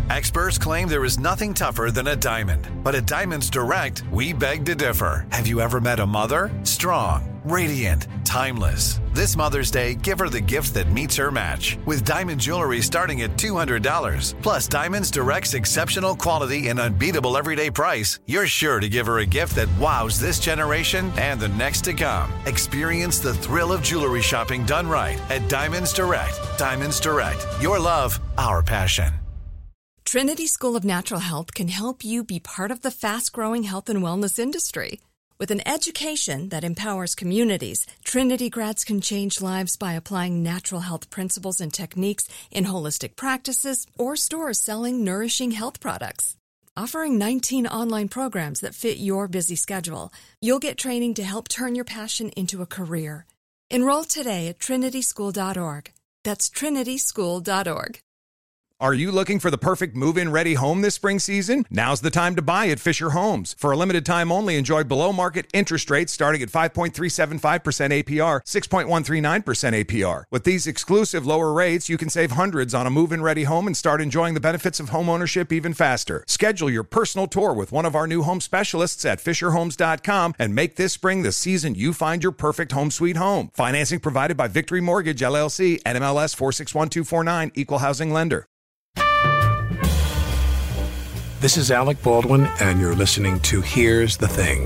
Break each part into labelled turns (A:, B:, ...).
A: Experts claim there is nothing tougher than a diamond. But at Diamonds Direct, we beg to differ. Have you ever met a mother? Strong, radiant, timeless. This Mother's Day, give her the gift that meets her match. With diamond jewelry starting at $200. Plus Diamonds Direct's exceptional quality and unbeatable everyday price, you're sure to give her a gift that wows this generation and the next to come. Experience the thrill of jewelry shopping done right at Diamonds Direct. Diamonds Direct. Your love, our passion.
B: Trinity School of Natural Health can help you be part of the fast-growing health and wellness industry. With an education that empowers communities, Trinity grads can change lives by applying natural health principles and techniques in holistic practices or stores selling nourishing health products. Offering 19 online programs that fit your busy schedule, you'll get training to help turn your passion into a career. Enroll today at trinityschool.org. That's trinityschool.org.
C: Are you looking for the perfect move-in ready home this spring season? Now's the time to buy at Fisher Homes. For a limited time only, enjoy below-market interest rates starting at 5.375% APR, 6.139% APR. With these exclusive lower rates, you can save hundreds on a move-in ready home and start enjoying the benefits of home ownership even faster. Schedule your personal tour with one of our new home specialists at FisherHomes.com and make this spring the season you find your perfect home sweet home. Financing provided by Victory Mortgage, LLC, NMLS 461249, Equal Housing Lender.
D: This is Alec Baldwin, and you're listening to Here's the Thing.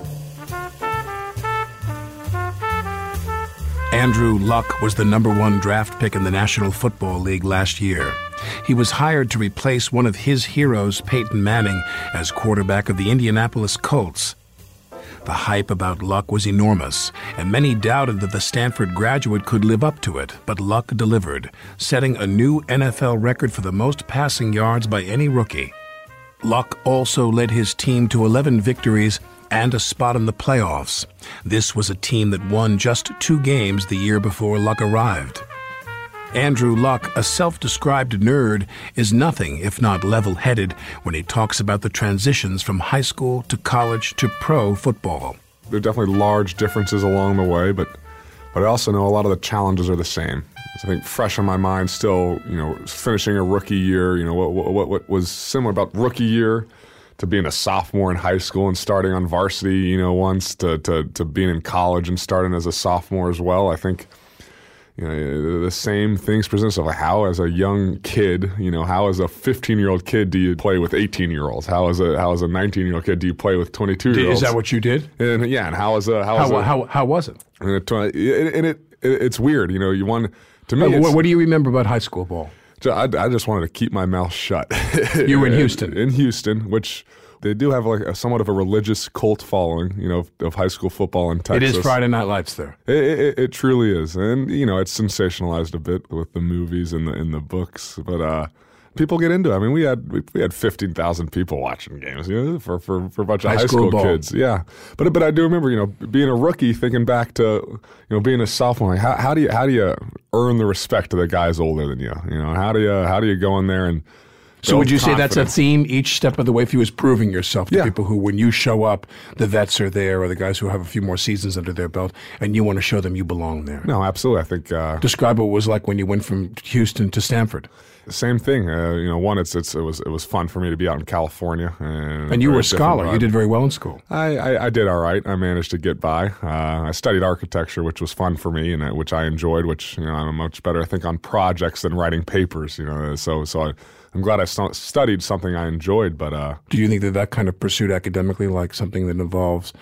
D: Andrew Luck was the number 1 draft pick in the National Football League last year. He was hired to replace one of his heroes, Peyton Manning, as quarterback of the Indianapolis Colts. The hype about Luck was enormous, and many doubted that the Stanford graduate could live up to it, but Luck delivered, setting a new NFL record for the most passing yards by any rookie. Luck also led his team to 11 victories and a spot in the playoffs. This was a team that won just 2 games the year before Luck arrived. Andrew Luck, a self-described nerd, is nothing if not level-headed when he talks about the transitions from high school to college to pro football.
E: There are definitely large differences along the way, but I also know a lot of the challenges are the same. I think fresh on my mind still, finishing a rookie year, what was similar about rookie year to being a sophomore in high school and starting on varsity, once to being in college and starting as a sophomore as well. I think, the same things present itself. Like how as a young kid, how as a 15-year-old kid do you play with 18-year-olds? How as a 19-year-old kid do you play with 22-year-olds?
D: Is that what you did?
E: And yeah, and how was it? And it's weird, you want. To me,
D: what do you remember about high school ball?
E: I just wanted to keep my mouth shut.
D: You were in Houston.
E: In Houston, which they do have like somewhat of a religious cult following, of high school football in Texas.
D: It is Friday Night Lights there.
E: It truly is, and it's sensationalized a bit with the movies and the books, but people get into it. I mean, we had 15,000 people watching games, for a bunch of high school kids. Yeah, but I do remember, being a rookie, thinking back to, being a sophomore. Like how do you earn the respect of the guys older than you? How do you go in there and
D: so would you say that's a theme each step of the way for you is proving yourself to people who, when you show up, the vets are there or the guys who have a few more seasons under their belt and you want to show them you belong there?
E: No, absolutely. I think
D: describe what it was like when you went from Houston to Stanford.
E: Same thing. One, it was fun for me to be out in California.
D: And you were a scholar. You did very well in school.
E: I did all right. I managed to get by. I studied architecture, which was fun for me, and which I enjoyed. Which I'm much better, I think, on projects than writing papers. So I'm glad I studied something I enjoyed. But
D: do you think that kind of pursuit academically, like something that involves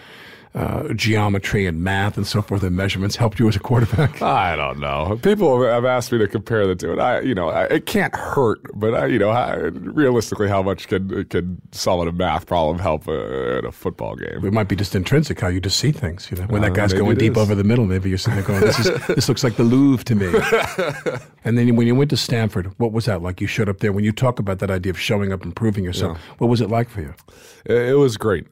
D: geometry and math and so forth and measurements, helped you as a quarterback?
E: I don't know. People have asked me to compare the two, and it can't hurt, but realistically, how much could solving a math problem help in a football game?
D: It might be just intrinsic how you just see things. When that guy's going deep over the middle, maybe you're sitting there going, "This looks like the Louvre to me." And then when you went to Stanford, what was that like? You showed up there. When you talk about that idea of showing up and proving yourself, what was it like for you?
E: It was great.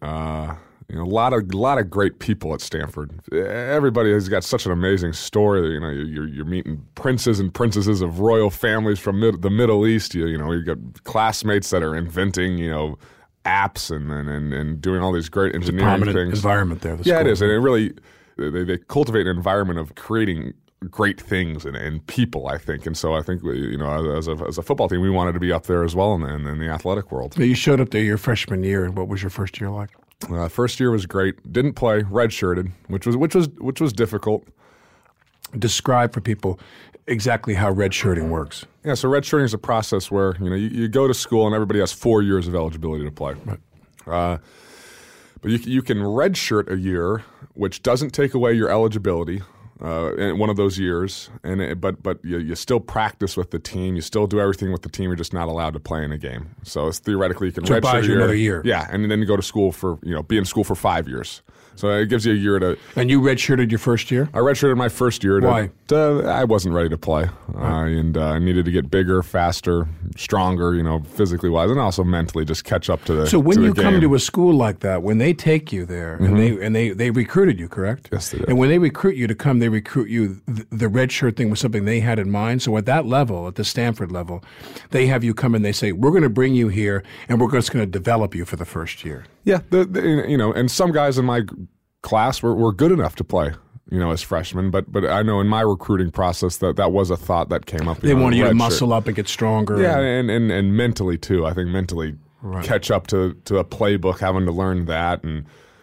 E: A lot of great people at Stanford. Everybody has got such an amazing story. You're meeting princes and princesses of royal families from the Middle East. You've got classmates that are inventing, apps and doing all these great engineering things.
D: Environment there.
E: Yeah, it is, and it really they cultivate an environment of creating great things and people, I think. And so I think, as a football team, we wanted to be up there as well in the athletic world.
D: You showed up there your freshman year, and what was your first year like?
E: First year was great. Didn't play, redshirted, which was difficult.
D: Describe for people exactly how redshirting works.
E: Yeah, so redshirting is a process where you go to school and everybody has 4 years of eligibility to play. Right. But you can redshirt a year, which doesn't take away your eligibility in one of those years, but you still practice with the team. You still do everything with the team. You're just not allowed to play in a game. So it's theoretically you can redshirt
D: another year.
E: Yeah, and then you go to school for be in school for 5 years. So it gives you a year to.
D: And you redshirted your first year?
E: I redshirted my first year.
D: Why?
E: I wasn't ready to play, and I needed to get bigger, faster, stronger, physically wise, and also mentally just catch up to the.
D: So when you come to a school like that, when they take you there, and they recruited you, correct?
E: Yes, they did.
D: And when they recruit you to come, they recruit you. The red shirt thing was something they had in mind. So at that level, at the Stanford level, they have you come and they say, "We're going to bring you here, and we're just going to develop you for the first year."
E: Yeah, and some guys in my class were good enough to play, as freshmen. But I know in my recruiting process that was a thought that came up.
D: They wanted you to muscle up and get stronger.
E: Yeah, and mentally too. I think mentally catch up to a playbook, having to learn that, and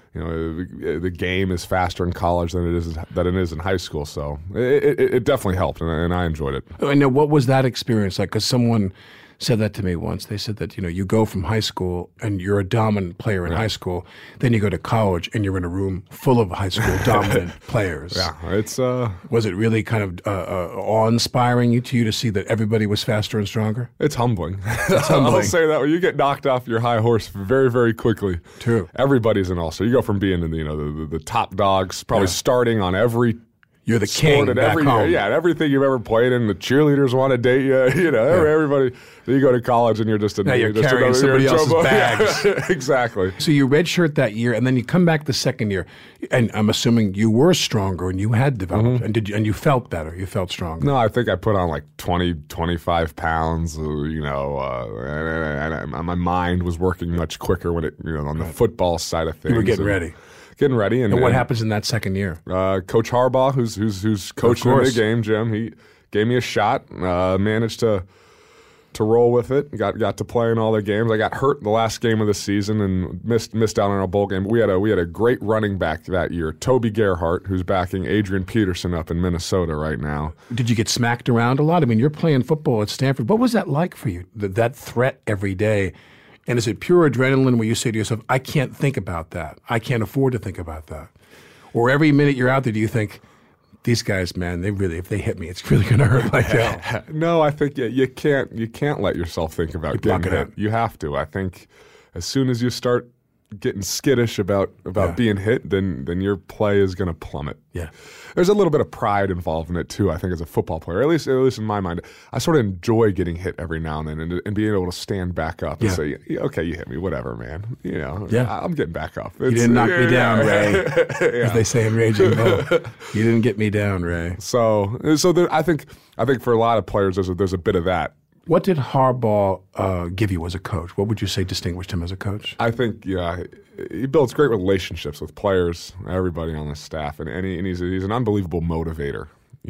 E: the game is faster in college than it is in high school. So it definitely helped, and I enjoyed it.
D: And now, what was that experience like? Because someone said that to me once. They said that you go from high school and you're a dominant player in high school, then you go to college and you're in a room full of high school dominant players.
E: Yeah, it's
D: was it really kind of awe-inspiring to you to see that everybody was faster and stronger?
E: It's humbling. I'll say that when you get knocked off your high horse very, very quickly.
D: True.
E: Everybody's an all-star. You go from being the top dogs, probably starting on every.
D: You're the king back home.
E: Yeah, everything you've ever played in. The cheerleaders want to date you. Everybody. Then you go to college and you're just
D: you're carrying somebody else's bags.
E: Exactly.
D: So you redshirt that year, and then you come back the second year, and I'm assuming you were stronger and you had developed, and you felt better. You felt stronger.
E: No, I think I put on like 20, 25 pounds. And my mind was working much quicker when it on the football side of things.
D: You were getting ready.
E: Getting ready, and
D: what happens in that second year?
E: Coach Harbaugh, who's coaching in the game, Jim, he gave me a shot. Managed to roll with it. Got to play in all the games. I got hurt the last game of the season and missed out on our bowl game. But we had a great running back that year, Toby Gerhart, who's backing Adrian Peterson up in Minnesota right now.
D: Did you get smacked around a lot? I mean, you're playing football at Stanford. What was that like for you? That threat every day. And is it pure adrenaline where you say to yourself, I can't think about that. I can't afford to think about that. Or every minute you're out there, do you think, these guys, man, if they hit me, it's really going to hurt like hell?
E: No, I think you can't let yourself think about getting hit. You have to. I think as soon as you start getting skittish about being hit, then your play is going to plummet.
D: Yeah.
E: There's a little bit of pride involved in it too, I think, as a football player. At least in my mind. I sort of enjoy getting hit every now and then and being able to stand back up and say, okay, you hit me, whatever, man. I'm getting back up.
D: You didn't knock me down, Ray. As they say in Raging Bull. You didn't get me down, Ray.
E: So there, I think for a lot of players, there's a bit of that.
D: What did Harbaugh give you as a coach? What would you say distinguished him as a coach?
E: I think, he builds great relationships with players, everybody on the staff, and he's an unbelievable motivator,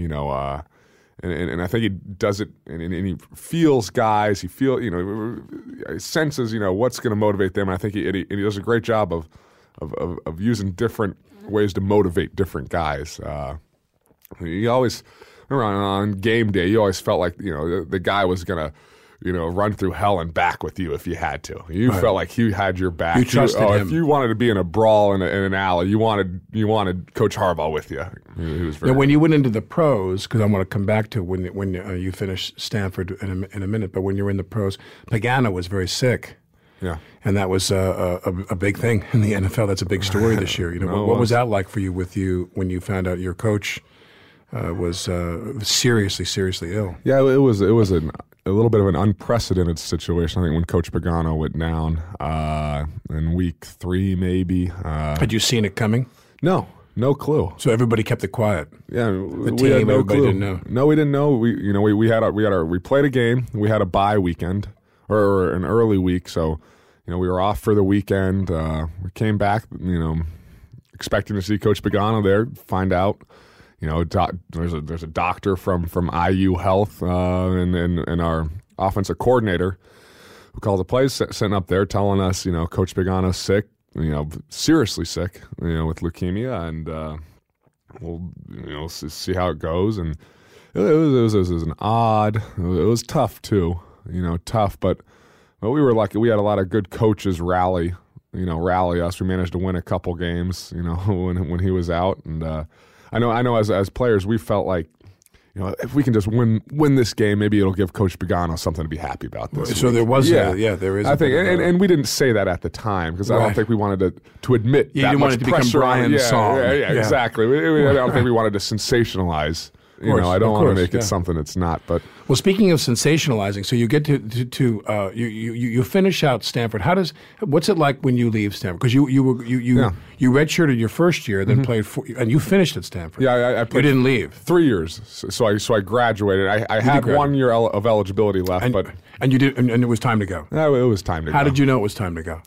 E: and I think he does it, and he feels guys, he senses, what's going to motivate them, and I think he does a great job of using different ways to motivate different guys. He always, on game day, you always felt like, the guy was going to, run through hell and back with you if you had to. You felt like he had your back.
D: You trusted him.
E: If you wanted to be in a brawl in an alley, you wanted Coach Harbaugh with you. He was very.
D: Now, when you went into the pros, because I want to come back to when you finished Stanford in a minute, but when you were in the pros, Pagano was very sick.
E: Yeah,
D: and that was a big thing in the NFL. That's a big story this year. What was that like for you when you found out your coach was seriously ill?
E: Yeah, it was a little bit of an unprecedented situation. I think when Coach Pagano went down in week 3, maybe.
D: Had you seen it coming?
E: No clue.
D: So everybody kept it quiet.
E: Yeah,
D: the team,
E: had no
D: everybody
E: clue.
D: didn't know.
E: No, we didn't know. We played a game. We had a bye weekend or an early week, so we were off for the weekend. We came back, expecting to see Coach Pagano there. Find out. there's a doctor from IU Health and our offensive coordinator who called the plays, sitting up there telling us, Coach Pagano's sick, seriously sick, with leukemia, and we'll see how it goes. And it was tough too, tough, but we were lucky. We had a lot of good coaches rally us. We managed to win a couple games, when he was out. And I know as players, we felt like, if we can just win this game, maybe it'll give Coach Pagano something to be happy about this
D: So
E: week.
D: there was there is.
E: I think, and we didn't say that at the time because I don't think we wanted to admit that
D: didn't
E: much
D: want it to become
E: pressure.
D: Brian's song.
E: Yeah, exactly. I don't think we wanted to sensationalize. I don't want to make it something it's not. But
D: well, speaking of sensationalizing, so you get to you finish out Stanford. What's it like when you leave Stanford? Because you redshirted your first year, then played and you finished at Stanford.
E: Yeah, I played.
D: You didn't leave
E: 3 years, so I graduated. I had 1 year of eligibility left,
D: and you did, and it was time to go.
E: It was time to go.
D: How did you know it was time to go?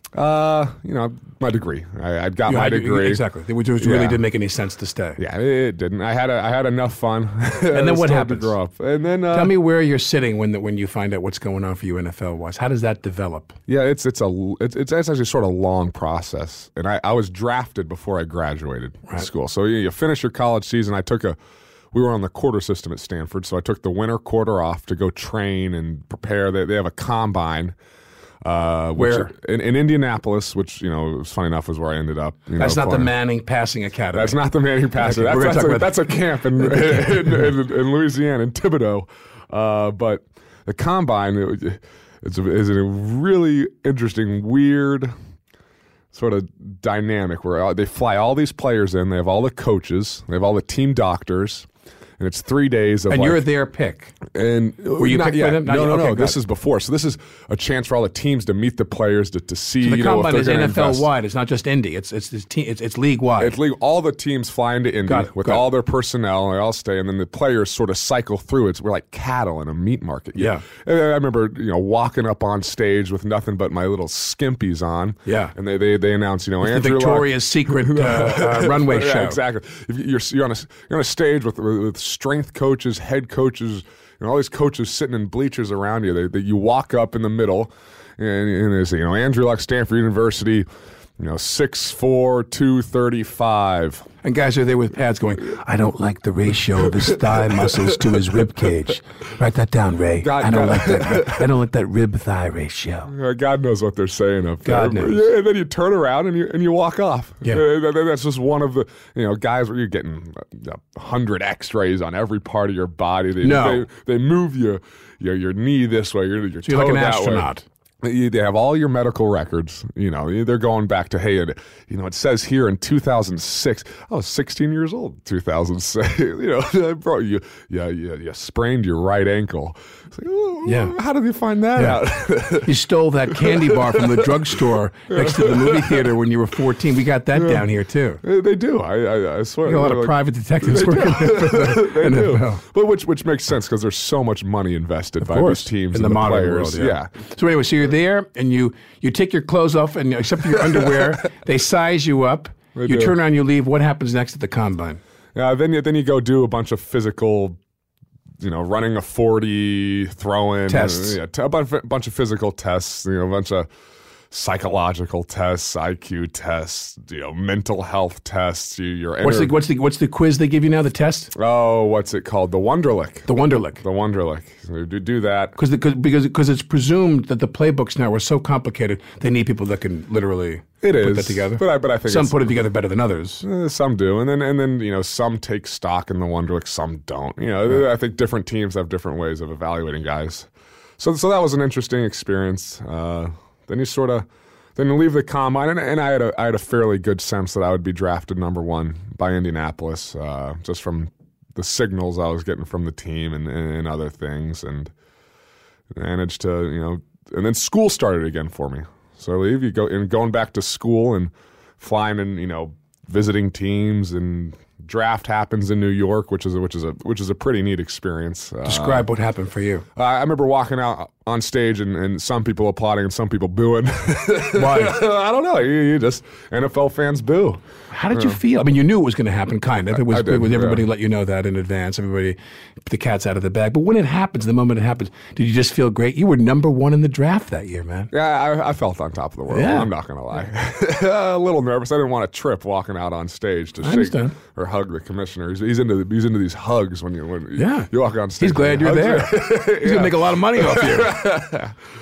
E: My degree. I'd got my degree.
D: Exactly. It really didn't make any sense to stay.
E: Yeah, it didn't. I had enough fun.
D: And then what happens?
E: To grow up. And then
D: tell me where you're sitting when you find out what's going on for you NFL wise. How does that develop?
E: Yeah, it's actually sort of a long process. And I was drafted before I graduated school. So you finish your college season. We were on the quarter system at Stanford, so I took the winter quarter off to go train and prepare. They have a combine.
D: Where?
E: In Indianapolis, which, funny enough, was where I ended up.
D: That's not the Manning Passing Academy.
E: That's not the Manning Passing. That's a camp in Louisiana, in Thibodaux. But the combine is a really interesting, weird sort of dynamic where they fly all these players in. They have all the coaches. They have all the team doctors. And it's 3 days of
D: and you're their pick.
E: And
D: were you picked by them?
E: No. This is before. So this is a chance for all the teams to meet the players to see.
D: So the combine is NFL wide.
E: It's
D: not just Indy. It's league wide.
E: It's league. All the teams fly into Indy with all their personnel. They all stay, and then the players sort of cycle through. We're like cattle in a meat market.
D: Yeah.
E: And I remember walking up on stage with nothing but my little skimpies on.
D: Yeah.
E: And they announce Andrew
D: the Victoria's Secret runway show.
E: Yeah, exactly. You're on a stage with strength coaches, head coaches, all these coaches sitting in bleachers around you. You walk up in the middle, and they say, Andrew Luck, Stanford University, 6'4", 235.
D: And guys are there with pads going, I don't like the ratio of his thigh muscles to his rib cage. Write that down, Ray. I don't like that rib-thigh ratio.
E: God knows what they're saying up there.
D: God knows.
E: Yeah, and then you turn around and you walk off.
D: Yeah.
E: That's just one of the guys where you're getting 100 X-rays on every part of your body. They move your knee this way, your toe
D: you're like an
E: that
D: astronaut.
E: way. They have all your medical records. They're going back to, hey, it says here in 2006. I was 16 years old. 2006. Bro, you sprained your right ankle. It's like, how did you find that out?
D: You stole that candy bar from the drugstore next to the movie theater when you were 14. We got that down here too.
E: They do. I swear.
D: You got a lot of private detectives working there for the
E: they
D: NFL.
E: Do. But which makes sense because there's so much money invested by these teams
D: in the modern
E: players.
D: world. Yeah. So anyway, so you're there and you take your clothes off and except for your underwear, they size you up. You turn around, you leave. What happens next at the combine?
E: Yeah, then you go do a bunch of physical, running a 40, throwing
D: tests,
E: a bunch of physical tests, a bunch of psychological tests, IQ tests, mental health tests.
D: What's the quiz they give you now? The test?
E: Oh, what's it called? The Wonderlic.
D: The Wonderlic.
E: The Wonderlic. So do that
D: because it's presumed that the playbooks now are so complicated they need people that can literally put that together.
E: But I think
D: some put it together better than others.
E: Some do, and then some take stock in the Wonderlic, some don't. I think different teams have different ways of evaluating guys. So that was an interesting experience. Then you leave the combine, and I had a fairly good sense that I would be drafted number one by Indianapolis, just from the signals I was getting from the team and other things, and managed to and then school started again for me. So I leave, going back to school and flying and visiting teams, and draft happens in New York, which is a pretty neat experience.
D: Describe what happened for you.
E: I remember walking out on stage and some people applauding and some people booing.
D: Why?
E: I don't know. You just NFL fans boo.
D: How did you feel? I mean, you knew it was going to happen, kind of. It was everybody let you know that in advance. Everybody, the cat's out of the bag. But when it happens, the moment it happens, did you just feel great? You were number 1 in the draft that year, man.
E: Yeah, I felt on top of the world.
D: Yeah.
E: I'm not going to lie. A little nervous. I didn't want to trip walking out on stage to shake
D: understand.
E: or hug the commissioner. He's into these hugs when you walk on stage.
D: He's glad you're there. He's going to make a lot of money off you.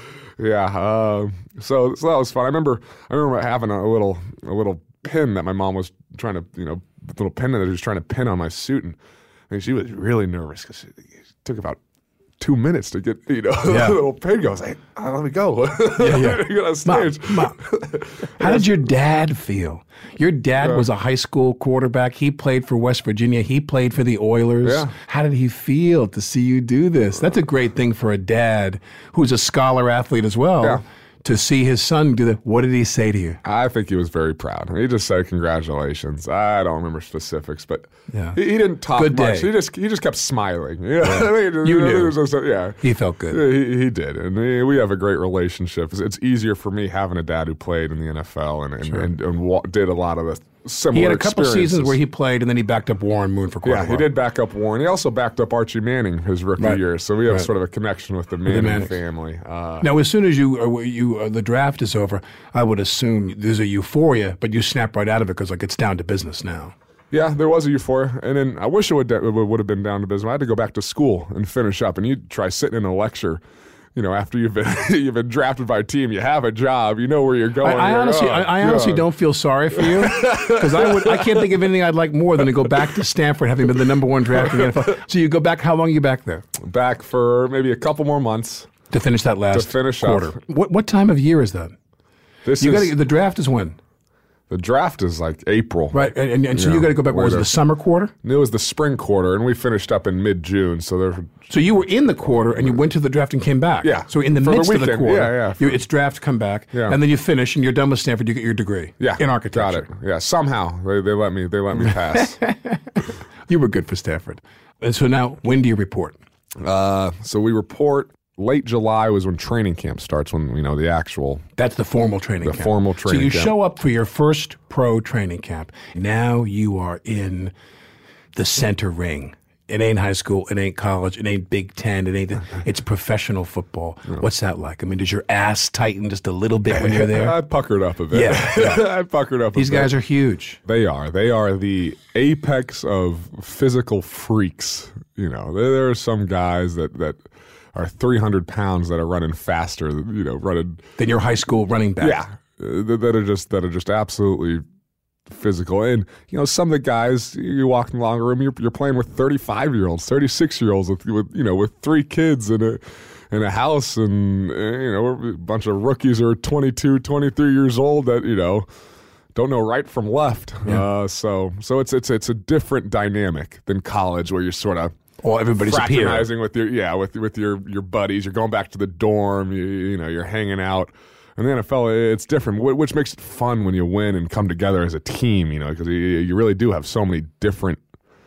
E: Yeah. So that was fun. I remember having a little pin that my mom was trying to, the little pin that she was trying to pin on my suit, and she was really nervous because it took about 2 minutes to get, the little pin goes. Hey, let me go. Get on stage.
D: Mom. How did your dad feel? Your dad was a high school quarterback. He played for West Virginia. He played for the Oilers.
E: Yeah.
D: How did he feel to see you do this? That's a great thing for a dad who's a scholar athlete as well.
E: Yeah.
D: To see his son do that. What did he say to you?
E: I think he was very proud. He just said congratulations. I don't remember specifics, but
D: Yeah.
E: he didn't talk
D: Good
E: much.
D: day.
E: He just kept smiling. Yeah.
D: You knew.
E: Yeah.
D: He felt good.
E: Yeah, he did, and we have a great relationship. It's easier for me having a dad who played in the NFL and did a lot of the similar.
D: He had a couple
E: experiences.
D: seasons where he played, and then he backed up Warren Moon for quite a while.
E: Yeah, he did back up Warren. He also backed up Archie Manning his rookie year, so we have sort of a connection with the Manning family.
D: Now, as soon as the draft is over, I would assume there's a euphoria, but you snap right out of it because it's down to business now.
E: Yeah, there was a euphoria, and then I wish it would have been down to business. I had to go back to school and finish up, and you'd try sitting in a lecture. After you've been drafted by a team, you have a job, you know where you're going.
D: I honestly don't feel sorry for you because I can't think of anything I'd like more than to go back to Stanford, having been the number 1 draft in the NFL. So you go back. How long are you back there?
E: Back for maybe a couple more months
D: to finish that last quarter.
E: Up.
D: What time of year is that? The draft is when?
E: The draft is like April.
D: Right, and so you got to go back. What was it, the summer quarter?
E: It was the spring quarter, and we finished up in mid-June. So
D: you were in the quarter, and you went to the draft and came back.
E: Yeah.
D: So in the midst of the quarter, it's draft, come back, and then you finish, and you're done with Stanford. You get your degree. In architecture.
E: Got it. Yeah. Somehow they let me pass.
D: You were good for Stanford, and so now when do you report?
E: So we report. Late July was when training camp starts, when, the actual...
D: That's the formal training camp.
E: The formal training camp.
D: So you show up for your first pro training camp. Now you are in the center ring. It ain't high school. It ain't college. It ain't Big Ten. It's professional football. Yeah. What's that like? I mean, does your ass tighten just a little bit when you're there?
E: I puckered up a bit.
D: Yeah.
E: I puckered up a bit.
D: These guys are huge.
E: They are. They are the apex of physical freaks. There are some guys that are 300 pounds that are running faster, running
D: than your high school running back.
E: Yeah, that are just absolutely physical. And some of the guys, you walk in the locker room, you're playing with 35-year-olds, 36-year-olds with 3 kids and a house, and a bunch of rookies who are 22, 23 years old that don't know right from left. Yeah. So it's a different dynamic than college, where you're sort of
D: everybody's
E: fraternizing with your buddies. You're going back to the dorm. You're hanging out. In the NFL, it's different, which makes it fun when you win and come together as a team. Because you really do have so many different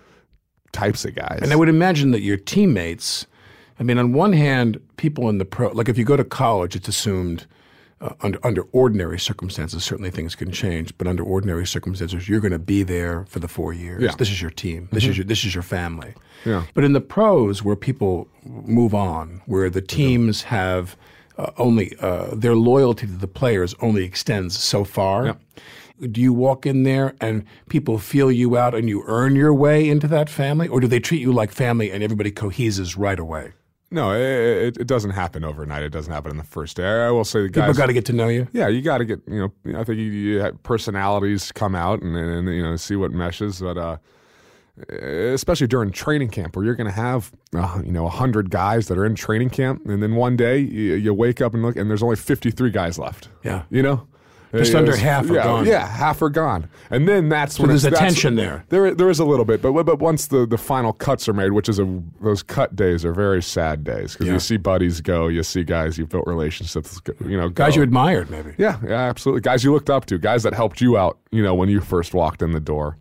E: types of guys.
D: And I would imagine that your teammates. I mean, on one hand, people in the pro, like if you go to college, it's assumed. Under ordinary circumstances, certainly things can change. But under ordinary circumstances, you're going to be there for the 4 years. Yeah. This is your team. This is your family.
E: Yeah.
D: But in the pros, where people move on, where the teams have only their loyalty to the players only extends so far. Yeah. Do you walk in there and people feel you out and you earn your way into that family, or do they treat you like family and everybody coheses right away?
E: No, it doesn't happen overnight. It doesn't happen in the first day. I will say the guys...
D: People got to get to know you?
E: Yeah, you got to get, I think you personalities come out and see what meshes. But especially during training camp, where you're going to have, 100 guys that are in training camp, and then one day you wake up and look, and there's only 53 guys left.
D: Yeah.
E: Just
D: under half are gone.
E: Yeah, half are gone. And then that's when
D: there's a tension there.
E: There is a little bit. But once the final cuts are made, which is those cut days are very sad days, because you see buddies go, you see guys you've built relationships, go.
D: Guys you admired, maybe.
E: Yeah, absolutely. Guys you looked up to, guys that helped you out, when you first walked in the door.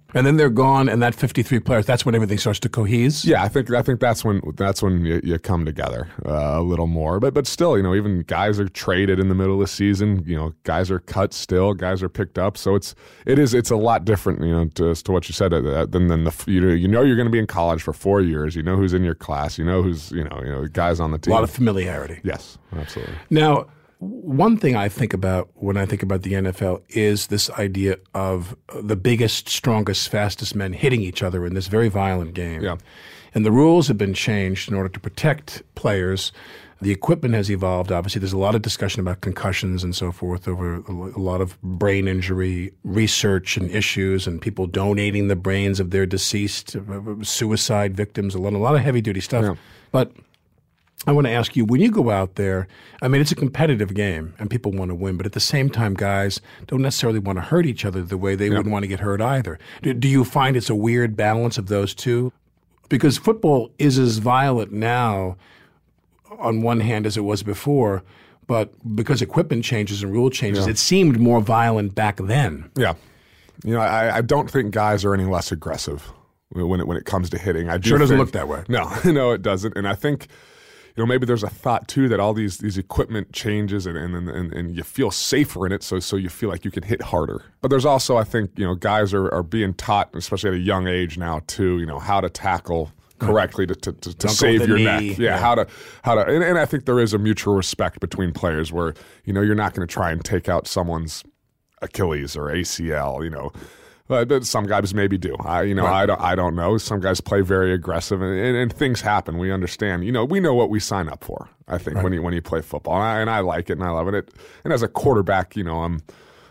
D: And then they're gone, and that 53 players, that's when everything starts to cohese?
E: Yeah, I think that's when you come together a little more. But still, even guys are traded in the middle of the season. Guys are cut still, guys are picked up. So it's a lot different, as to what you said than you're going to be in college for 4 years. You know who's in your class. You know who's guys on the team.
D: A lot of familiarity.
E: Yes, absolutely.
D: Now, one thing I think about when I think about the NFL is this idea of the biggest, strongest, fastest men hitting each other in this very violent game.
E: Yeah.
D: And the rules have been changed in order to protect players. The equipment has evolved. Obviously, there's a lot of discussion about concussions and so forth over a lot of brain injury research and issues and people donating the brains of their deceased suicide victims, a lot of heavy-duty stuff.
E: Yeah.
D: But I want to ask you, when you go out there, it's a competitive game and people want to win, but at the same time, guys don't necessarily want to hurt each other the way they wouldn't want to get hurt either. Do you find it's a weird balance of those two? Because football is as violent now on one hand as it was before, but because equipment changes and rule changes, it seemed more violent back then.
E: Yeah. I don't think guys are any less aggressive when it comes to hitting.
D: Sure doesn't look that way.
E: No, it doesn't. And I think maybe there's a thought too that all these equipment changes and you feel safer in it, so you feel like you can hit harder. But there's also, I think, guys are being taught, especially at a young age now too, how to tackle correctly to save your neck. Yeah, how to and I think there is a mutual respect between players where you're not going to try and take out someone's Achilles or ACL, But some guys maybe do. I don't know. Some guys play very aggressive, and things happen. We understand. We know what we sign up for. I think when you play football, and I like it and I love it. And as a quarterback, I'm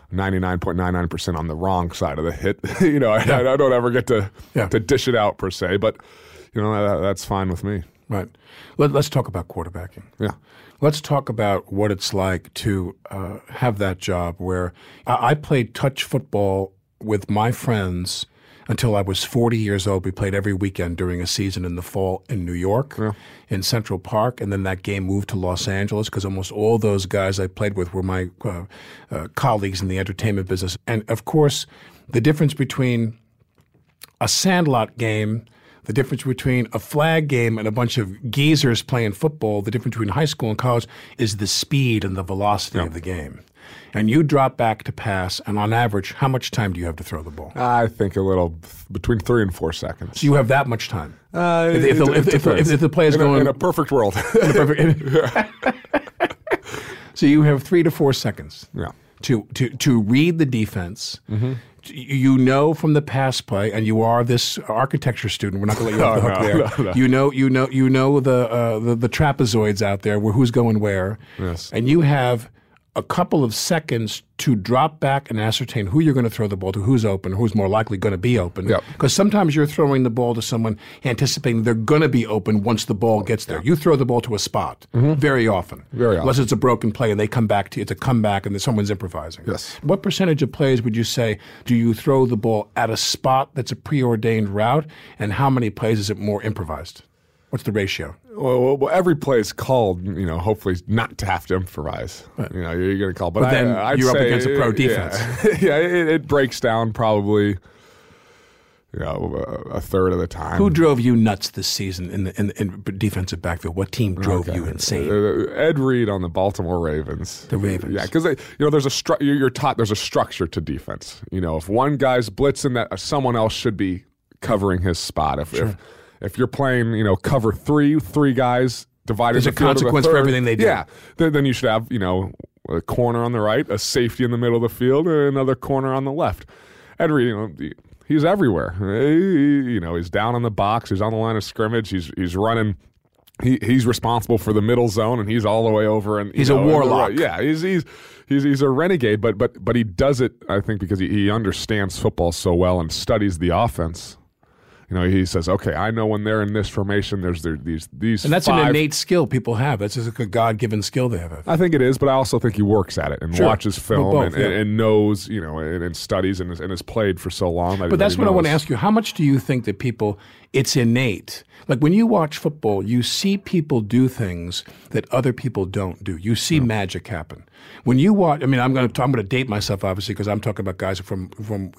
E: 99.99% on the wrong side of the hit. I don't ever get to dish it out per se, but that's fine with me.
D: Right. Let's talk about quarterbacking.
E: Yeah.
D: Let's talk about what it's like to have that job where I played touch football with my friends until I was 40 years old. We played every weekend during a season in the fall in New York, in Central Park, and then that game moved to Los Angeles because almost all those guys I played with were my colleagues in the entertainment business. And, of course, the difference between a sandlot game, the difference between a flag game and a bunch of geezers playing football, the difference between high school and college is the speed and the velocity of the game. And you drop back to pass, and on average, how much time do you have to throw the ball?
E: I think a little between 3 and 4 seconds.
D: So you have that much time. If the play is going
E: in a perfect world,
D: so you have 3 to 4 seconds.
E: Yeah.
D: To read the defense. Mm-hmm. From the pass play, and you are this architecture student. We're not going to let you off the hook there. No. You know the trapezoids out there, where who's going where.
E: Yes.
D: And you have a couple of seconds to drop back and ascertain who you're going to throw the ball to, who's open, who's more likely going to be open. Because sometimes you're throwing the ball to someone anticipating they're going to be open once the ball gets there. You throw the ball to a spot very often. Unless it's a broken play and they come back to you. It's a comeback and then someone's improvising.
E: Yes.
D: What percentage of plays would you say do you throw the ball at a spot that's a preordained route, and how many plays is it more improvised? What's the ratio?
E: Well, every play is called, hopefully not to have to improvise.
D: Right.
E: You're going to call.
D: But then
E: I'd
D: you're
E: say,
D: up against a pro defense.
E: It breaks down probably a third of the time.
D: Who drove you nuts this season in defensive backfield? What team drove you insane?
E: Ed Reed on the Baltimore Ravens.
D: The Ravens.
E: Yeah, because there's you're taught there's a structure to defense. If one guy's blitzing, that someone else should be covering his spot. If you're playing, cover three guys divided.
D: There's a consequence for everything they do.
E: Yeah, then you should have, a corner on the right, a safety in the middle of the field, and another corner on the left. Ed Reed, he's everywhere. He's down on the box. He's on the line of scrimmage. He's running. He's responsible for the middle zone, and he's all the way over. And
D: he's a warlock.
E: Yeah, he's a renegade, but he does it, I think, because he understands football so well and studies the offense. He says, okay, I know when they're in this formation, there's these
D: and that's
E: five.
D: an innate skill people have. That's just a God-given skill they have.
E: I think it is, but I also think he works at it and watches film
D: both,
E: and knows, and studies and has played for so long.
D: But that's what I want to ask you. How much do you think that people, it's innate? Like when you watch football, you see people do things that other people don't do. You see magic happen. When you watch, I'm going to date myself, obviously, because I'm talking about guys from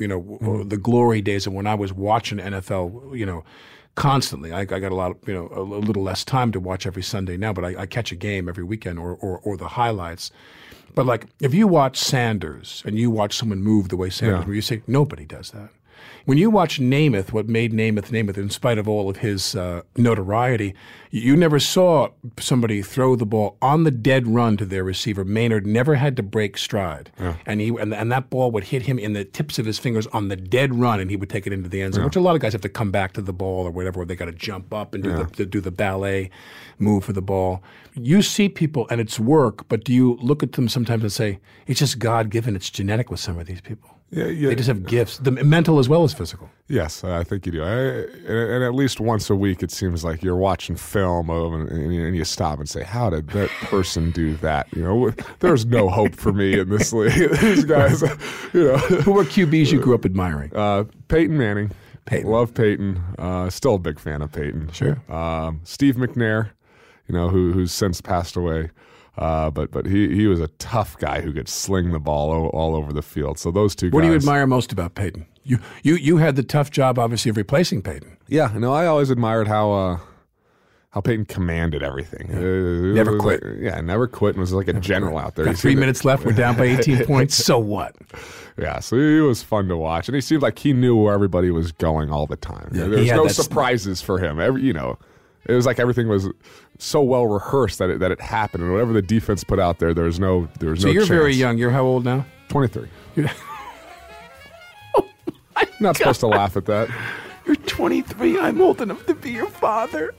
D: the glory days of when I was watching NFL, constantly. I got a lot of, a little less time to watch every Sunday now, but I catch a game every weekend or the highlights. But like if you watch Sanders and you watch someone move the way Sanders moved, you say nobody does that. When you watch Namath, what made Namath, in spite of all of his notoriety, you never saw somebody throw the ball on the dead run to their receiver. Maynard never had to break stride, and that ball would hit him in the tips of his fingers on the dead run, and he would take it into the end zone. Which a lot of guys have to come back to the ball or whatever, or they got to jump up and do the ballet move for the ball. You see people, and it's work, but do you look at them sometimes and say it's just God-given, it's genetic with some of these people? Yeah. They just have gifts, the mental as well as physical.
E: Yes, I think you do. And at least once a week, it seems like you're watching film and you stop and say, how did that person do that? There's no hope for me in this league. These guys,
D: Who are QBs you grew up admiring?
E: Peyton Manning.
D: Peyton.
E: Love Peyton. Still a big fan of Peyton.
D: Sure.
E: Steve McNair, who's since passed away. But he was a tough guy who could sling the ball all over the field. So those two guys.
D: What do you admire most about Peyton? You had the tough job, obviously, of replacing Peyton.
E: Yeah, I always admired how Peyton commanded everything.
D: Never quit.
E: Never quit and was like a general out there.
D: Got 3 minutes left. We're down by 18 points. So what?
E: Yeah, so he was fun to watch. And he seemed like he knew where everybody was going all the time. There was no surprises for him. It was like everything was so well rehearsed that it happened, and whatever the defense put out there, there was no chance.
D: So you're very young. You're how old now?
E: 23.
D: Oh my
E: Not supposed to laugh at that.
D: You're 23. I'm old enough to be your father.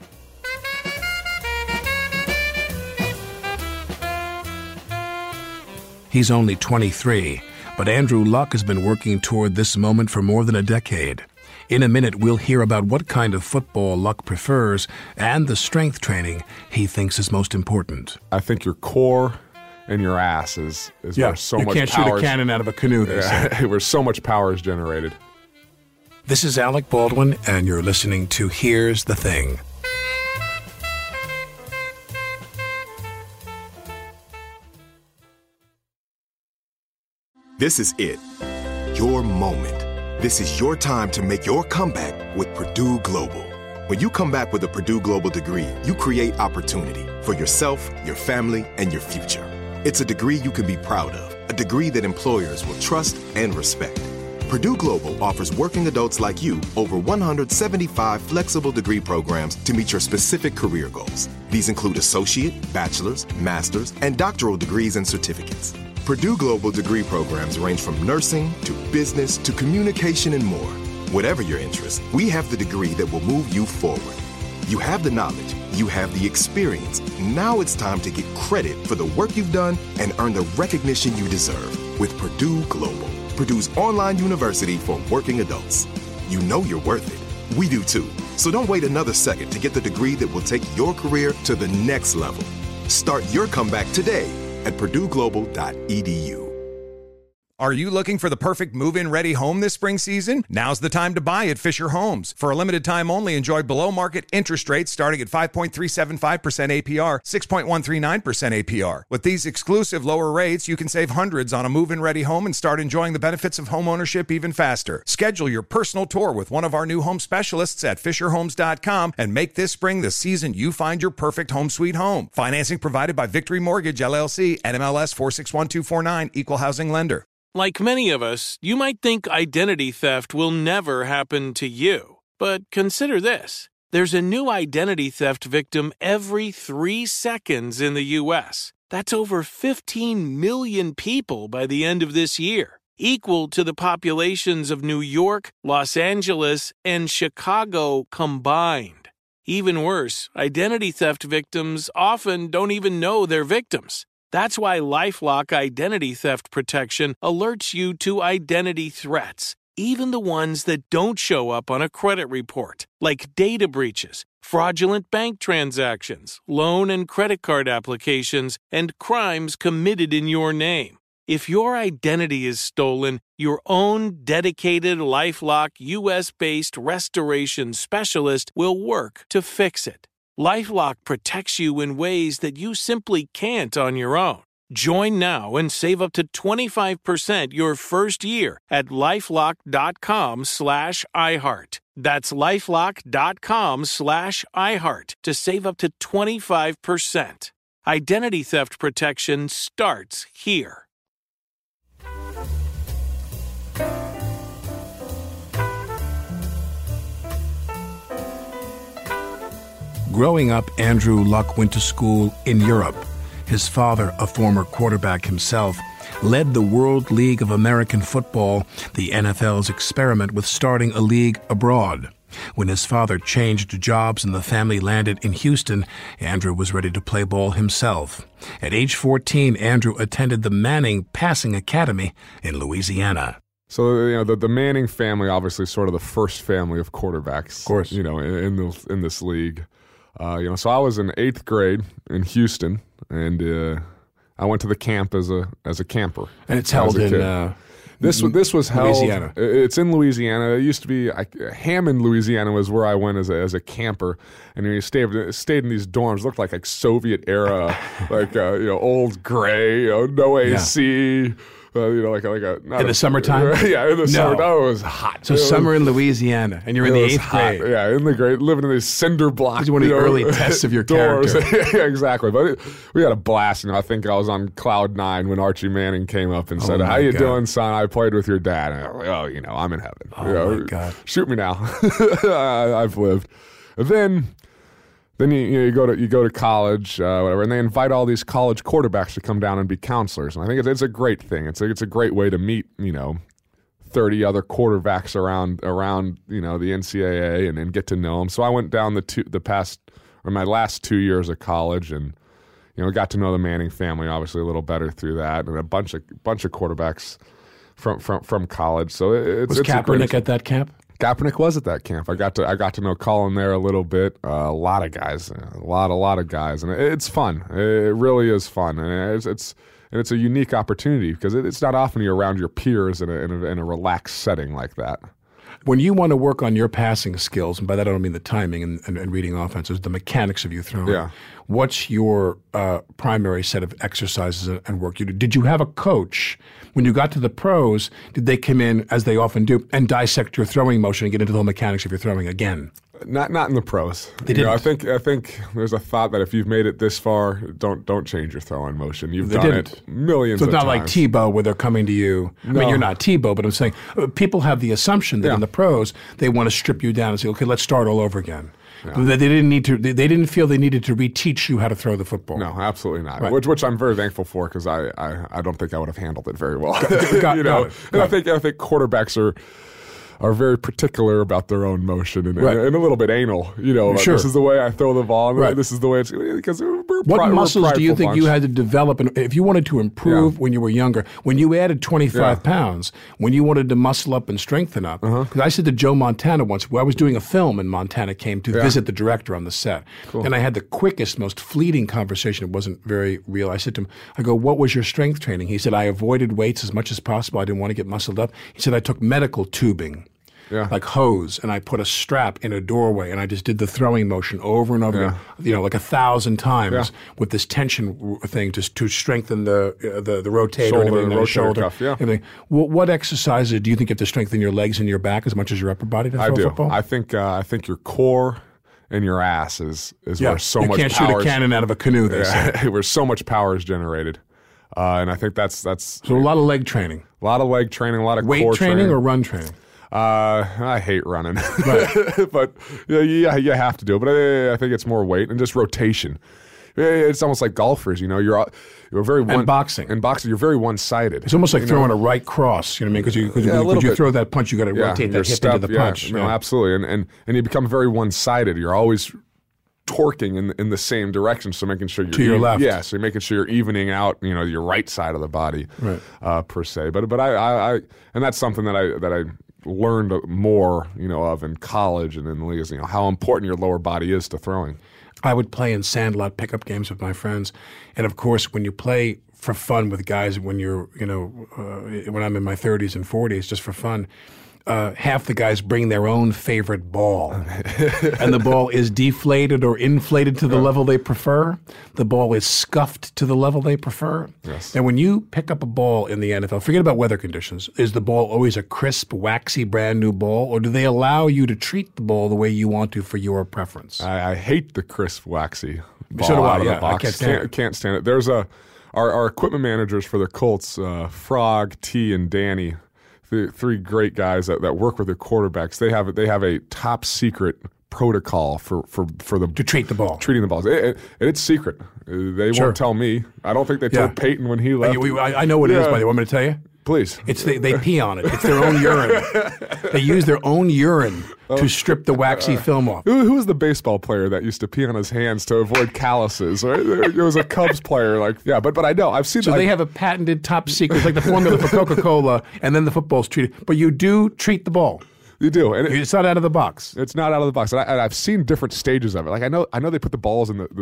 D: He's only 23, but Andrew Luck has been working toward this moment for more than a decade. In a minute, we'll hear about what kind of football Luck prefers and the strength training he thinks is most important.
E: I think your core and your ass is where so much power.
D: You can't shoot a cannon out of a canoe, they say.
E: Where so much power is generated.
D: This is Alec Baldwin, and you're listening to Here's the Thing.
F: This is it. Your moment. This is your time to make your comeback with Purdue Global. When you come back with a Purdue Global degree, you create opportunity for yourself, your family, and your future. It's a degree you can be proud of, a degree that employers will trust and respect. Purdue Global offers working adults like you over 175 flexible degree programs to meet your specific career goals. These include associate, bachelor's, master's, and doctoral degrees and certificates. Purdue Global degree programs range from nursing to business to communication and more. Whatever your interest, we have the degree that will move you forward. You have the knowledge, you have the experience. Now it's time to get credit for the work you've done and earn the recognition you deserve with Purdue Global, Purdue's online university for working adults. You know you're worth it. We do too. So don't wait another second to get the degree that will take your career to the next level. Start your comeback today at purdueglobal.edu.
C: Are you looking for the perfect move-in ready home this spring season? Now's the time to buy at Fisher Homes. For a limited time only, enjoy below-market interest rates starting at 5.375% APR, 6.139% APR. With these exclusive lower rates, you can save hundreds on a move-in ready home and start enjoying the benefits of home ownership even faster. Schedule your personal tour with one of our new home specialists at FisherHomes.com and make this spring the season you find your perfect home sweet home. Financing provided by Victory Mortgage, LLC, NMLS 461249, Equal Housing Lender.
G: Like many of us, you might think identity theft will never happen to you. But consider this. There's a new identity theft victim every 3 seconds in the U.S. That's over 15 million people by the end of this year, equal to the populations of New York, Los Angeles, and Chicago combined. Even worse, identity theft victims often don't even know they're victims. That's why LifeLock Identity Theft Protection alerts you to identity threats even the ones that don't show up on a credit report, like data breaches, fraudulent bank transactions, loan and credit card applications, and crimes committed in your name. If your identity is stolen, your own dedicated LifeLock U.S.-based restoration specialist will work to fix it. LifeLock protects you in ways that you simply can't on your own. Join now and save up to 25% your first year at LifeLock.com/iHeart. That's LifeLock.com/iHeart to save up to 25%. Identity theft protection starts here.
D: Growing up, Andrew Luck went to school in Europe. His father, a former quarterback himself, led the World League of American Football, the NFL's experiment with starting a league abroad. When his father changed jobs and the family landed in Houston, Andrew was ready to play ball himself. At age 14, Andrew attended the Manning Passing Academy in Louisiana.
E: So, the Manning family, obviously sort of the first family of quarterbacks,
D: of course,
E: in this league. So I was in 8th grade in Houston, and I went to the camp as a camper.
D: And it's held in
E: this was held.
D: Louisiana.
E: It's in Louisiana. It used to be Hammond, Louisiana, was where I went as a camper, and you stayed in these dorms. Looked like Soviet era, old gray, no AC.
D: Yeah. In the summertime?
E: Yeah, in the summer. Oh, it was hot.
D: So summer in Louisiana, and you're in the 8th grade.
E: Yeah, in the grade, living in these cinder blocks.
D: This is one of the early tests of your character.
E: Yeah, exactly. But we had a blast. I think I was on cloud 9 when Archie Manning came up and said, "How you doing, son? I played with your dad." And I was like, I'm in heaven.
D: My God.
E: Shoot me now. I've lived. Then you go to college, whatever, and they invite all these college quarterbacks to come down and be counselors. And I think it's a great thing. It's a great way to meet 30 other quarterbacks around the NCAA and get to know them. So I went down my last 2 years of college and got to know the Manning family obviously a little better through that, and a bunch of quarterbacks from college. So
D: was Kaepernick at that camp?
E: Kaepernick was at that camp. I got to know Colin there a little bit. A lot of guys, a lot of guys, and it's fun. It really is fun, and it's a unique opportunity because it's not often you're around your peers in a relaxed setting like that.
D: When you want to work on your passing skills, and by that I don't mean the timing and reading offenses, the mechanics of you throwing.
E: Yeah.
D: What's your primary set of exercises and work you do? Did you have a coach? When you got to the pros, did they come in, as they often do, and dissect your throwing motion and get into the whole mechanics of your throwing again?
E: Not in the pros.
D: They didn't.
E: I think there's a thought that if you've made it this far, don't change your throwing motion. You've done it millions of times.
D: So it's not like Tebow where they're coming to you. No. I mean, you're not Tebow, but I'm saying people have the assumption that in the pros they want to strip you down and say, okay, let's start all over again. Yeah. They didn't need to. They didn't feel they needed to reteach you how to throw the football.
E: No, absolutely not.
D: Right.
E: Which I'm very thankful for because I don't think I would have handled it very well.
D: I
E: think quarterbacks are very particular about their own motion and a little bit anal.
D: Sure.
E: This is the way I throw the ball. And
D: right.
E: This is the way it's because
D: what muscles do you think you had to develop? And if you wanted to improve when you were younger, when you added 25 pounds, when you wanted to muscle up and strengthen up, because I said to Joe Montana once, I was doing a film and Montana came to visit the director on the set. Cool. And I had the quickest, most fleeting conversation. It wasn't very real. I said to him, I go, what was your strength training? He said, I avoided weights as much as possible. I didn't want to get muscled up. He said, I took medical tubing. Yeah. Like hose, and I put a strap in a doorway, and I just did the throwing motion over and over, like 1,000 times with this tension thing to strengthen the rotator and the shoulder.
E: Cuff,
D: everything. What exercises do you think you have to strengthen your legs and your back as much as your upper body to throw football?
E: I think your core and your ass is where so much power.
D: You can't shoot a cannon out of a canoe. They say.
E: Where so much power is generated, and I think that's
D: so a lot of leg training.
E: A lot of leg training, a lot of
D: weight
E: core
D: training or run training.
E: I hate running, but you have to do it. But I think it's more weight and just rotation. It's almost like golfers, you're very
D: and boxing.
E: In boxing, you're very one-sided.
D: It's almost like throwing a right cross. You know what I mean? Because when you throw that punch, you got to rotate that hip into the punch.
E: No, absolutely, and you become very one-sided. You're always torquing in the same direction, so making sure you're
D: to your left.
E: Yeah, so you're making sure you're evening out, your right side of the body, per se. But I and that's something that I learned more, of in college and in the leagues, how important your lower body is to throwing.
D: I would play in sandlot pickup games with my friends. And of course, when you play for fun with guys, when you're, when I'm in my 30s and 40s, just for fun, half the guys bring their own favorite ball. And the ball is deflated or inflated to the level they prefer. The ball is scuffed to the level they prefer.
E: Yes.
D: And when you pick up a ball in the NFL, forget about weather conditions. Is the ball always a crisp, waxy, brand new ball? Or do they allow you to treat the ball the way you want to for your preference?
E: I hate the crisp, waxy ball
D: So do I,
E: out of
D: yeah.
E: the box.
D: I can't stand it.
E: There's our equipment managers for the Colts, Frog, T, and Danny, the three great guys that work with their quarterbacks. They have a top secret protocol for the
D: To treat the ball.
E: treating the balls. It's secret. They
D: Sure.
E: won't tell me. I don't think they told Peyton when he left.
D: I know what it is, by the way. Want me to tell you?
E: Please.
D: It's they pee on it. It's their own urine. They use their own urine to strip the waxy film off.
E: Who was the baseball player that used to pee on his hands to avoid calluses? Right? It was a Cubs player. But I know. I've seen.
D: So they have a patented top secret, it's like the formula for Coca-Cola, and then the football's treated. But you do treat the ball.
E: You do, and
D: It's not out of the box.
E: it's not out of the box. And I've seen different stages of it. Like I know they put the balls in the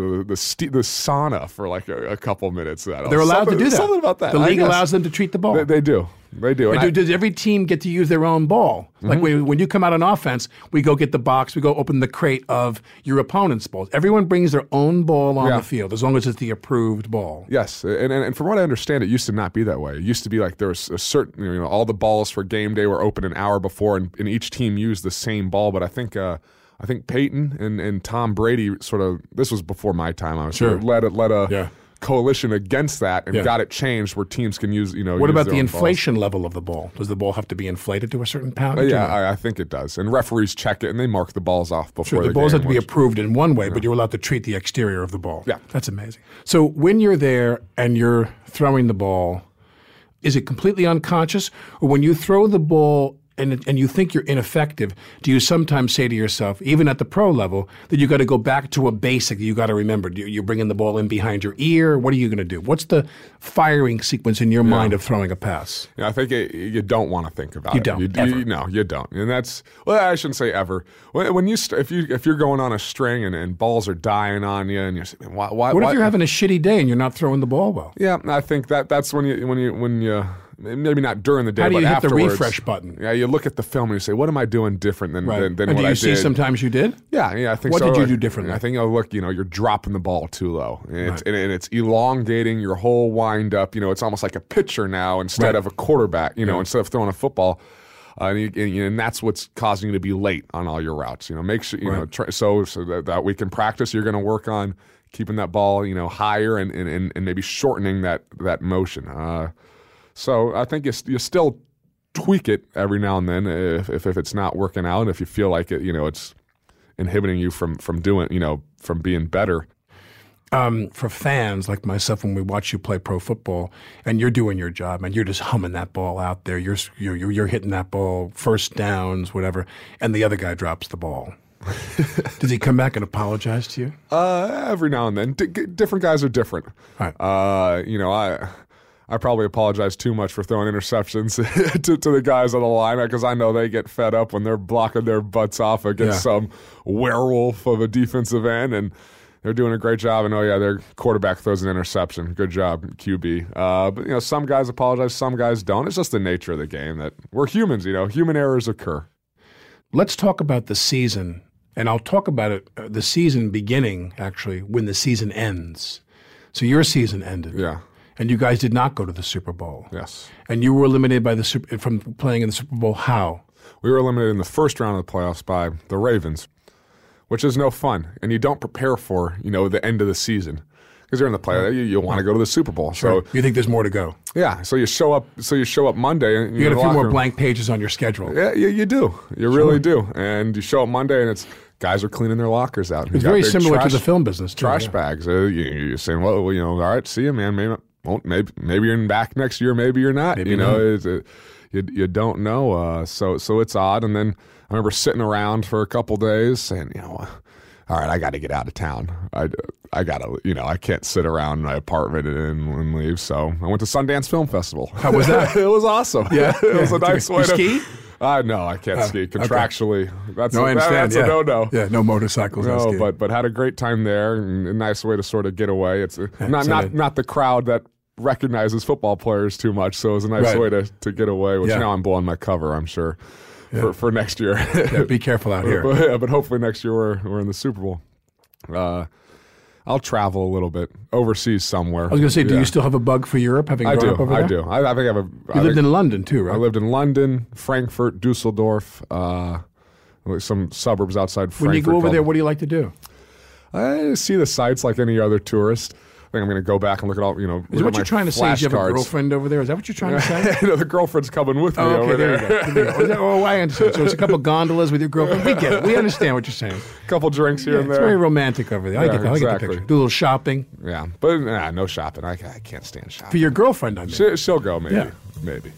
E: sauna for like a couple minutes.
D: They're allowed to do that.
E: Something about that.
D: The
E: I
D: league
E: guess.
D: allows them to treat the ball.
E: They do. They do. And
D: Does every team get to use their own ball? Like when you come out on offense, we go get the box, we go open the crate of your opponent's balls. Everyone brings their own ball on the field, as long as it's the approved ball.
E: Yes, and from what I understand, it used to not be that way. It used to be like there was a certain, all the balls for game day were open an hour before, and each team used the same ball. But I think Peyton and Tom Brady sort of, this was before my time. I was
D: Sure.
E: led a coalition against that and got it changed where teams can use,
D: What
E: use
D: about
E: their
D: the
E: own
D: inflation level of the ball? Does the ball have to be inflated to a certain poundage?
E: Yeah, I think it does. And referees check it and they mark the balls off before
D: Sure, the
E: the
D: balls
E: game,
D: have to be
E: which-
D: approved in one way, but you're allowed to treat the exterior of the ball.
E: Yeah.
D: That's amazing. So when you're there and you're throwing the ball, is it completely unconscious? Or when you throw the ball and you think you're ineffective, do you sometimes say to yourself, even at the pro level, that you got to go back to a basic you got to remember? You're bringing the ball in behind your ear. What are you going to do? What's the firing sequence in your mind of throwing a pass?
E: Yeah, I think you don't want to think about
D: You
E: it.
D: don't, ever.
E: No, you don't. And that's, well, I shouldn't say ever. When you if you're going on a string and balls are dying on you and you're saying, why?
D: What if you're having a shitty day and you're not throwing the ball well?
E: Yeah, I think that's when you maybe not during the day,
D: How do
E: but
D: you hit the
E: afterwards.
D: refresh button?
E: Yeah, you look at the film and you say, what am I doing different than
D: Right.
E: than
D: And
E: what
D: do
E: I
D: you
E: did?
D: see sometimes you did?
E: Yeah, I think
D: What
E: so.
D: did you do differently?
E: I think, look, you're dropping the ball too low. And it's elongating your whole wind up. It's almost like a pitcher now instead of a quarterback, instead of throwing a football. And that's what's causing you to be late on all your routes. Make sure, so that we can practice, you're going to work on keeping that ball, higher and maybe shortening that motion. So I think you still tweak it every now and then if it's not working out. If you feel like it, it's inhibiting you from doing, from being better.
D: For fans like myself, when we watch you play pro football and you're doing your job and you're just humming that ball out there, you're hitting that ball, first downs, whatever, and the other guy drops the ball. Does he come back and apologize to you?
E: Every now and then. Different guys are different.
D: Right.
E: I probably apologize too much for throwing interceptions to the guys on the line because I know they get fed up when they're blocking their butts off against some werewolf of a defensive end, and they're doing a great job. And their quarterback throws an interception. Good job, QB. But some guys apologize, some guys don't. It's just the nature of the game that we're humans. Human errors occur.
D: Let's talk about the season, and I'll talk about it. The season beginning actually when the season ends. So your season ended.
E: Yeah.
D: And you guys did not go to the Super Bowl.
E: Yes.
D: And you were eliminated from playing in the Super Bowl. How?
E: We were eliminated in the first round of the playoffs by the Ravens, which is no fun. And you don't prepare for, the end of the season. Because you're in the playoffs, you want to go to the Super Bowl.
D: Sure. So you think there's more to go?
E: Yeah. So you show up Monday. And
D: you got a few more blank pages on your schedule.
E: Yeah, you do. You really do. And you show up Monday, and it's guys are cleaning their lockers out.
D: It's very similar to the film business, too.
E: Trash bags. You're saying, well, all right, see you, man. Maybe you're back next year. Maybe you're not.
D: Maybe not.
E: You don't know. So it's odd. And then I remember sitting around for a couple days saying, all right, I got to get out of town. I got to, I can't sit around in my apartment and leave. So I went to Sundance Film Festival.
D: How was that?
E: It was awesome.
D: Yeah.
E: It was a nice way to
D: ski?
E: No, I can't ski contractually.
D: Okay.
E: That's
D: I understand.
E: That's a no.
D: Yeah, no motorcycles.
E: No, but had a great time there, and a nice way to sort of get away. It's not the crowd that recognizes football players too much, so it was a nice way to get away. Which now I'm blowing my cover, I'm sure, for next year.
D: Be careful out here.
E: But hopefully next year we're in the Super Bowl. I'll travel a little bit overseas somewhere. I
D: was going to say, do you still have a bug for Europe? Having grown up over there?
E: I do. I think I have a.
D: You lived in London too, right?
E: I lived in London, Frankfurt, Dusseldorf, some suburbs outside Frankfurt.
D: When you go over there, what do you like to do?
E: I see the sights like any other tourist. I think I'm going to go back and look at all,
D: Is what you're trying to say is you have a girlfriend over there? Is that what you're trying to say?
E: The girlfriend's coming with me over there.
D: There you go. I understand. So it's a couple gondolas with your girlfriend. We get it. We understand what you're saying.
E: A couple drinks here and there.
D: It's very romantic over there. I get the picture. Do a little shopping.
E: Yeah, but no shopping. I can't stand shopping.
D: For your girlfriend, I mean.
E: She'll go, maybe. Yeah. Maybe.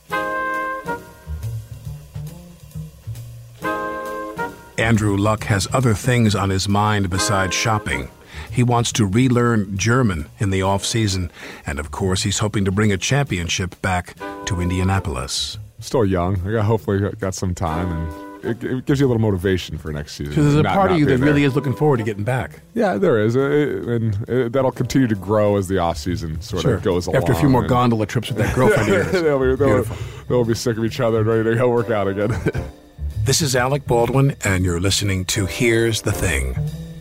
D: Andrew Luck has other things on his mind besides shopping. He wants to relearn German in the off-season, and of course he's hoping to bring a championship back to Indianapolis.
E: Still young. Hopefully got some time, and it gives you a little motivation for next season.
D: So there's a part of you that really is looking forward to getting back.
E: Yeah, there is, and that'll continue to grow as the off-season sort of goes along.
D: After a few more gondola trips with that girlfriend of yours.
E: They'll be sick of each other and ready to go work out again.
D: This is Alec Baldwin, and you're listening to Here's the Thing.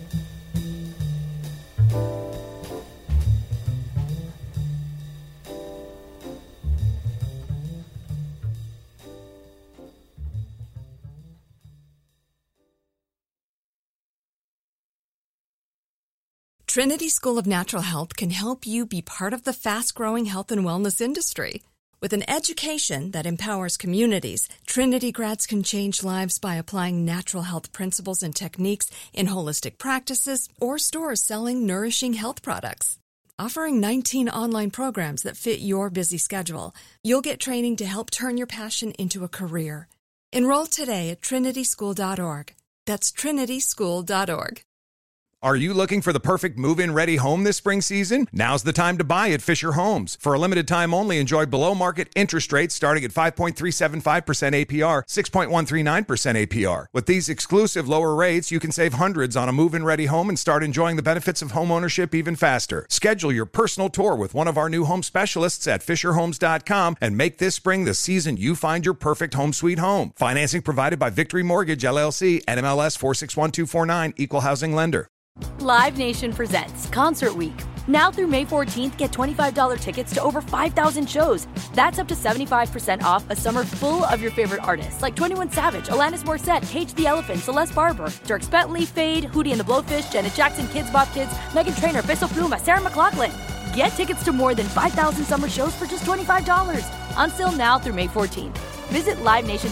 B: Trinity School of Natural Health can help you be part of the fast-growing health and wellness industry. With an education that empowers communities, Trinity grads can change lives by applying natural health principles and techniques in holistic practices or stores selling nourishing health products. Offering 19 online programs that fit your busy schedule, you'll get training to help turn your passion into a career. Enroll today at trinityschool.org. That's trinityschool.org.
C: Are you looking for the perfect move-in ready home this spring season? Now's the time to buy at Fisher Homes. For a limited time only, enjoy below-market interest rates starting at 5.375% APR, 6.139% APR. With these exclusive lower rates, you can save hundreds on a move-in ready home and start enjoying the benefits of home ownership even faster. Schedule your personal tour with one of our new home specialists at FisherHomes.com and make this spring the season you find your perfect home sweet home. Financing provided by Victory Mortgage, LLC, NMLS 461249, Equal Housing Lender.
H: Live Nation presents Concert Week. Now through May 14th, get $25 tickets to over 5,000 shows. That's up to 75% off a summer full of your favorite artists like 21 Savage, Alanis Morissette, Cage the Elephant, Celeste Barber, Dierks Bentley, Fade, Hootie and the Blowfish, Janet Jackson, Kidz Bop Kids, Meghan Trainor, Peso Pluma, Sarah McLachlan. Get tickets to more than 5,000 summer shows for just $25. Until now through May 14th. Visit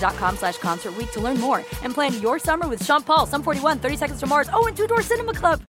H: LiveNation.com/Concert Week to learn more and plan your summer with Sean Paul, Sum 41, 30 Seconds to Mars, and Two Door Cinema Club.